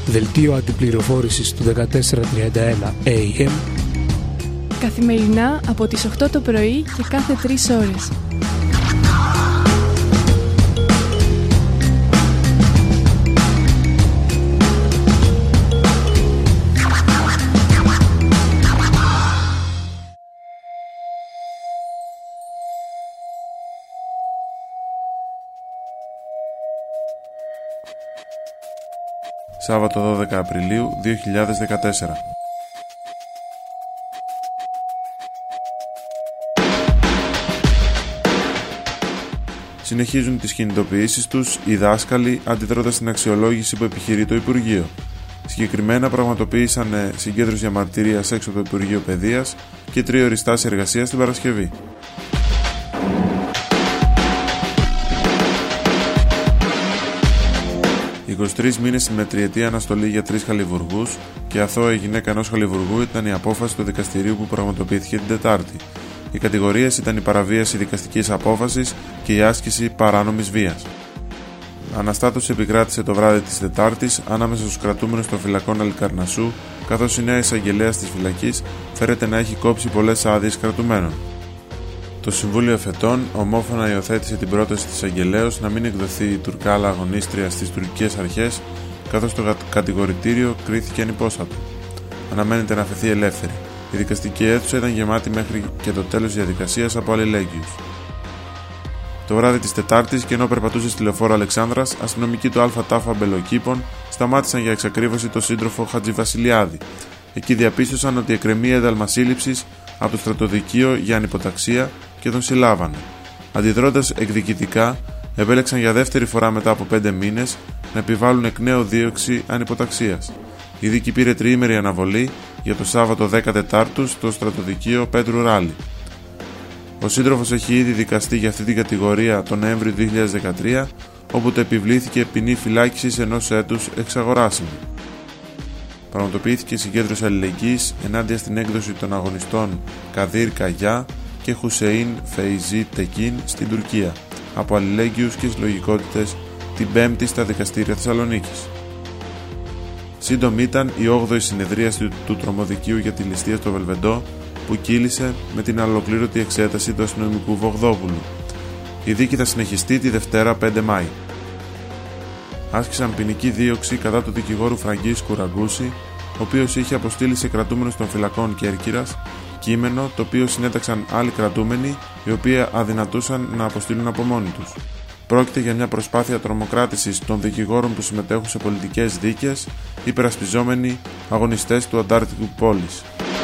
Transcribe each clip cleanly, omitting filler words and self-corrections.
Δελτίο αντιπληροφόρησης του 1431 AM. Καθημερινά από τις 8 το πρωί και κάθε 3 ώρες. Σάββατο 12 Απριλίου 2014. Συνεχίζουν τις κινητοποιήσεις τους οι δάσκαλοι αντιδρώντας στην αξιολόγηση που επιχειρεί το Υπουργείο. Συγκεκριμένα πραγματοποίησαν συγκέντρωση διαμαρτυρίας έξω από το Υπουργείο Παιδείας και 3 ωρες εργασίας την Παρασκευή. Οι 23 μήνες στη μετριετή αναστολή για 3 χαλιβουργούς και αθώα η γυναίκα ενός χαλιβουργού ήταν η απόφαση του δικαστηρίου που πραγματοποιήθηκε την Τετάρτη. Οι κατηγορίες ήταν η παραβίαση δικαστικής απόφασης και η άσκηση παράνομης βίας. Αναστάτωση επικράτησε το βράδυ της Τετάρτης ανάμεσα στους κρατούμενους των φυλακών Αλικαρνασσού, καθώς η νέα εισαγγελέας της φυλακής φέρεται να έχει κόψει πολλές άδειες κρατουμένων. Το Συμβούλιο Εφετών ομόφωνα υιοθέτησε την πρόταση της εισαγγελέως να μην εκδοθεί η Τουρκάλα αγωνίστρια στις τουρκικές αρχές, καθώς το κατηγορητήριο κρίθηκε ανυπόστατο. Αναμένεται να αφαιθεί ελεύθερη. Η δικαστική αίθουσα ήταν γεμάτη μέχρι και το τέλος της διαδικασίας από αλληλέγγυους. Το βράδυ της Τετάρτης, και ενώ περπατούσε στη λεωφόρο Αλεξάνδρας, αστυνομικοί του ΑΤΑΦ Αμπελοκήπων σταμάτησαν για εξακρίβωση τον σύντροφο Χατζηβασιλιάδη. Εκεί διαπίστωσαν ότι εκκρεμεί ένταλμα σύλληψης από το στρατοδικείο για ανυποταξία και τον συλλάβανε. Αντιδρώντας εκδικητικά, επέλεξαν για δεύτερη φορά μετά από 5 μήνες να επιβάλλουν εκ νέου δίωξη ανυποταξίας. Η δίκη πήρε τριήμερη αναβολή για το Σάββατο 14 στο στρατοδικείο Πέτρου Ράλη. Ο σύντροφος έχει ήδη δικαστεί για αυτή την κατηγορία τον Νοέμβριο 2013, όπου του επιβλήθηκε ποινή φυλάκισης 1 έτους εξαγοράσιμη. Πραγματοποιήθηκε συγκέντρωση αλληλεγγύης ενάντια στην έκδοση των αγωνιστών Καδίρ Καγιά και Χουσεΐν Φεϊζή Τεκίν στην Τουρκία από αλληλέγγυους και συλλογικότητες την 5η στα δικαστήρια Θεσσαλονίκης. Σύντομη ήταν η 8η συνεδρίαση του Τρομοδικείου για τη ληστεία στο Βελβεντό, που κύλησε με την ολοκλήρωτη εξέταση του αστυνομικού Βογδόπουλου. Η δίκη θα συνεχιστεί τη Δευτέρα 5 Μάη. Άσκησαν ποινική δίωξη κατά του δικηγόρου Φραγκίσκου Ραγκούση, ο οποίος είχε αποστείλει σε κρατούμενους των φυλακών Κέρκυρας κείμενο το οποίο συνέταξαν άλλοι κρατούμενοι, οι οποίοι αδυνατούσαν να αποστείλουν από μόνοι τους. Πρόκειται για μια προσπάθεια τρομοκράτησης των δικηγόρων που συμμετέχουν σε πολιτικές δίκες, υπερασπιζόμενοι αγωνιστές του Αντάρτικου Πόλης.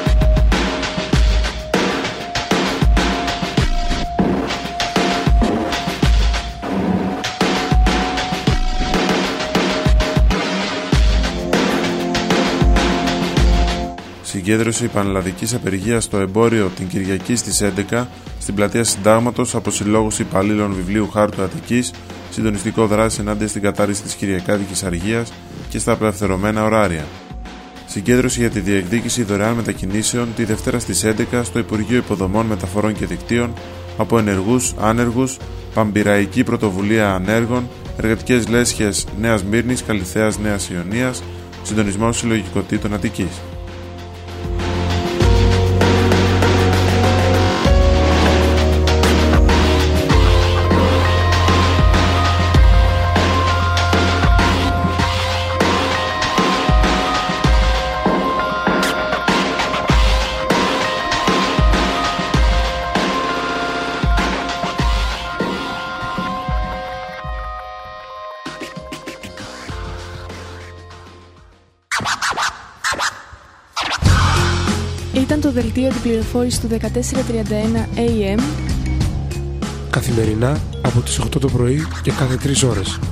Συγκέντρωση πανελλαδικής απεργίας στο εμπόριο την Κυριακή στις 11 στην πλατεία Συντάγματος από συλλόγους υπαλλήλων βιβλίου χάρτου Αττικής, συντονιστικό δράση ενάντια στην κατάρριση της κυριακάτικης αργίας και στα απελευθερωμένα ωράρια. Συγκέντρωση για τη διεκδίκηση δωρεάν μετακινήσεων τη Δευτέρα στις 11 στο Υπουργείο Υποδομών, Μεταφορών και Δικτύων από ενεργούς, άνεργους, Παμπειραϊκή Πρωτοβουλία Ανέργων, Εργατικές Λέσχες Νέας Μύρνης, Καλυθέας Νέας Ιωνίας, Συντονισμός Συλλογικοτήτων Αττικής. Ήταν το δελτίο αντιπληροφόρησης του 1431 AM. Καθημερινά από τις 8 το πρωί και κάθε 3 ώρες.